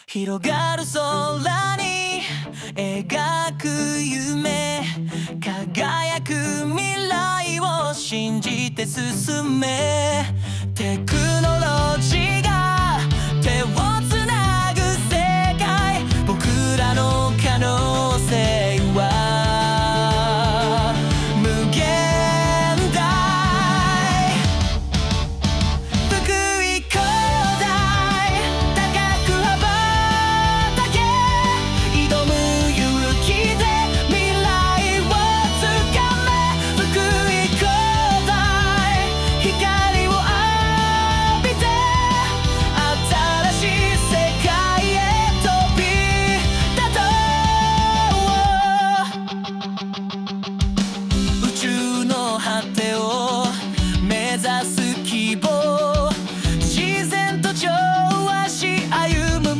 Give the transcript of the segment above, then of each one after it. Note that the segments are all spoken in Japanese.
広がる空に描く夢、輝く未来を信じて進め。テクノロジーが手をつなぐ世界、僕らの可能性は無限大。福井工大高く羽ばたけ、挑む勇気で未来をつかめ。福井工大光を浴びて新しい世界へ飛び立とう。宇宙の果てを目指す希望、自然と調和し歩む道、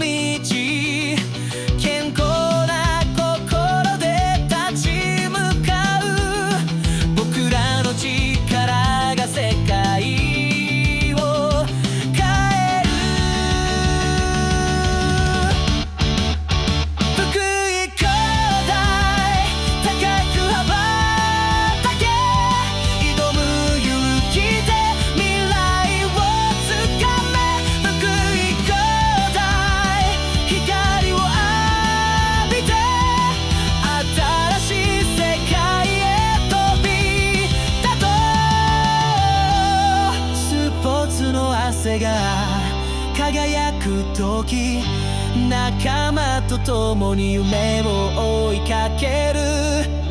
健康な心で立ち向かう。僕らの力が世界を変える。福井工大高く羽ばたけ、挑む勇気で未来をつかめ。福井工大光を浴びて新しい世界へ飛び立とう。スポーツの汗が輝く時、仲間と共に夢を追いかける。